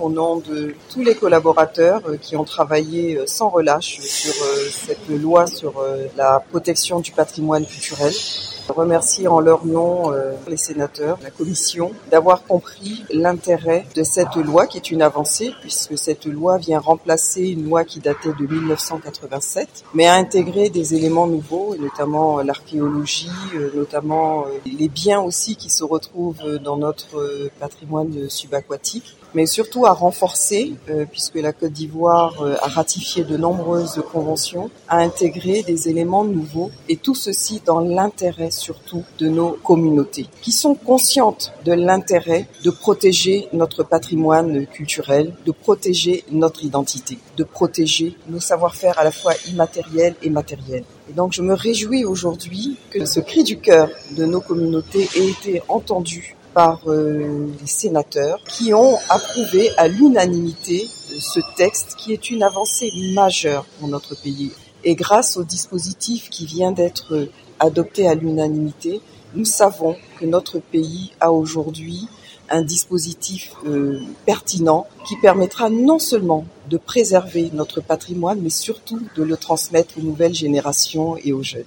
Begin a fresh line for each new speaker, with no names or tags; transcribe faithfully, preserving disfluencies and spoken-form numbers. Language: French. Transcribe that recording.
au nom de tous les collaborateurs qui ont travaillé sans relâche sur cette loi sur la protection du patrimoine culturel. Je remercie en leur nom euh, les sénateurs, la commission, d'avoir compris l'intérêt de cette loi qui est une avancée puisque cette loi vient remplacer une loi qui datait de mille neuf cent quatre-vingt-sept mais a intégré des éléments nouveaux, notamment l'archéologie, notamment les biens aussi qui se retrouvent dans notre patrimoine subaquatique, mais surtout à renforcer, euh, puisque la Côte d'Ivoire euh, a ratifié de nombreuses conventions, a intégré des éléments nouveaux et tout ceci dans l'intérêt surtout de nos communautés, qui sont conscientes de l'intérêt de protéger notre patrimoine culturel, de protéger notre identité, de protéger nos savoir-faire à la fois immatériels et matériels. Et donc je me réjouis aujourd'hui que ce cri du cœur de nos communautés ait été entendu par euh, les sénateurs qui ont approuvé à l'unanimité ce texte qui est une avancée majeure pour notre pays. Et grâce au dispositif qui vient d'être adopté à l'unanimité, nous savons que notre pays a aujourd'hui un dispositif euh, pertinent qui permettra non seulement de préserver notre patrimoine, mais surtout de le transmettre aux nouvelles générations et aux jeunes.